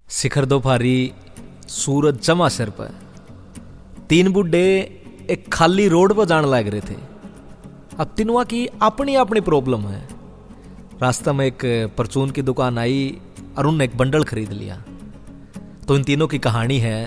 शिखर दोपहरी सूरज जमा सिर पर तीन बुड्ढे एक खाली रोड पर जाने लग रहे थे। अब तीनों की अपनी अपनी प्रॉब्लम है। रास्ते में एक परचून की दुकान आई और उनने एक बंडल खरीद लिया। तो इन तीनों की कहानी है।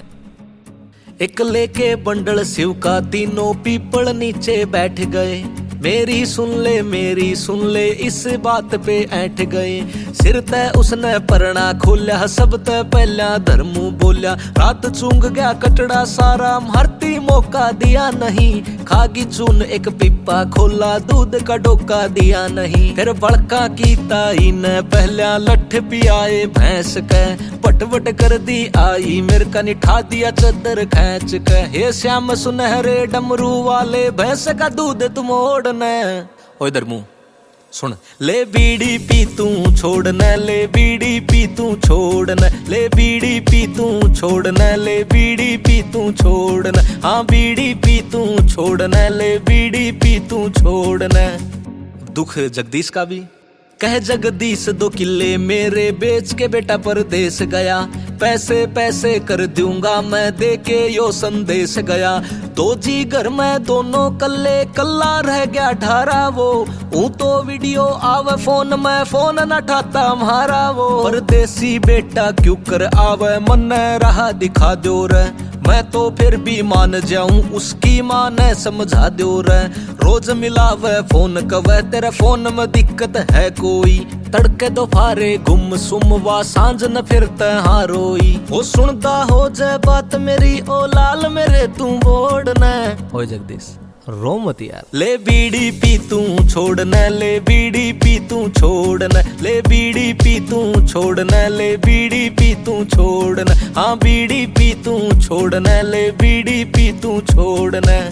एक लेके बंडल शिव का तीनों पीपल नीचे बैठ गए। मेरी सुन ले इस बात पे ऐठ गए। सिर तय उसने परना खोल्या, सब तय पहला धर्मू बोल्या। रात चूंग गया कटड़ा सारा, मरती मौका दिया नहीं। खागी चून एक पिप्पा खोला, दूध का डोका दिया नहीं। फिर बड़का की ताई ने पहला लठ पियाए भैंस के। पटवट कर दी आई मेरे का निठा दिया चदर खैच के। हे श्याम सुनहरे डमरू वाले, भैंस का दूध तुम ओढ़ने। ओ इधर मुंह सुन। ले बीड़ी पी तू छोड़ना, ले बीड़ी पी तू छोड़ना, ले बीड़ी पी तू छोड़ना, ले बीड़ी पी तू छोड़ना। हाँ बीड़ी पी तू छोड़ना, ले बीड़ी पी तू छोड़ना। दुख जगदीश का भी कह जगदीश 2 किले मेरे बेच के बेटा परदेश गया। पैसे पैसे कर दूंगा मैं, दे के यो संदेश गया। 2 जी घर में दोनों कल्ले, कल्ला रह गया ढारा वो। तो वीडियो आवे फोन में, फोन न ठाता हमारा वो। परदेसी बेटा क्यों कर आवे, मन रहा दिखा दो रे। मैं तो फिर भी मान जाऊं, उसकी माँ ने समझा दो रे। रोज मिलावे फोन कवे, तेरे फोन में दिक्कत है कोई। तड़के दोपहरे गुम सुम वा, सांझ न फिरते हाँ रोई। वो सुनता हो जाए बात मेरी, ओ लाल मेरे तू बोड़ना। ओए जगदीश रो मत यार। ले बीड़ी पी तू छोड़ना, ले बीड़ी पी तू छोड़ना, ले बीड़ी पी तू छोड़ना, ले बीड़ी पी तू छोड़ना। हाँ बीड़ी पी तू छोड़ना, ले बीड़ी पी तू छोड़ना।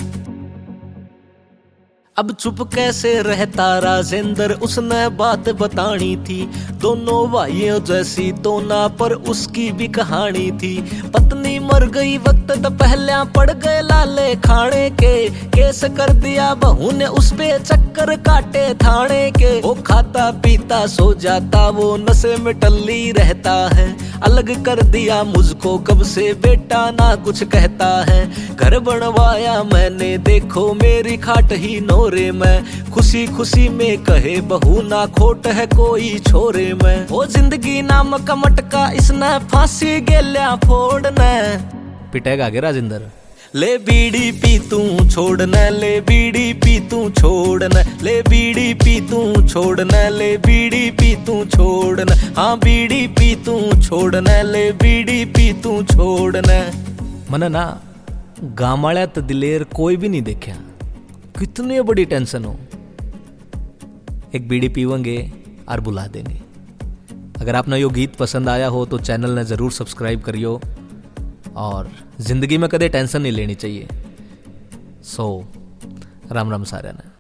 अब चुप कैसे रहता राजेंद्र, उसने बात बतानी थी। दोनों भाइयों जैसी तो ना, पर उसकी भी कहानी थी। पत्नी मर गई वक्त तो पहले पड़ गए लाले खाने के। केस कर दिया बहू ने उस पे, चक्कर काटे थाने के। वो खाता पीता सो जाता, वो नशे में टल्ली रहता है। अलग कर दिया मुझको कब से, बेटा ना कुछ कहता है। घर बनवाया मैंने देखो, मेरी खाट ही नोरे में। खुशी खुशी में कहे बहू ना खोट है कोई छोरे में। वो जिंदगी नाम का मटका, इसने फांसी गेल्या फोड़ना। पिटेगा आगे राजेंद्र। ले बीड़ी पी तू छोड़ना, ले बीड़ी पी तू छोड़ना, ले बीड़ी पी तू छोड़ना, ले बीड़ी पी तू छोड़ना। हाँ बीड़ी पी तू छोड़ना, ले बीड़ी पी तू छोड़ना। मन ना गामाळ्यात दिलेर कोई भी नहीं देखा। कितनी बड़ी टेंशन हो, एक बीड़ी पीवेंगे और बुला देंगे। अगर आपने यो गीत पसंद आया हो तो चैनल ने जरूर सब्सक्राइब करियो। और जिंदगी में कदे टेंशन नहीं लेनी चाहिए। राम राम सारे ने।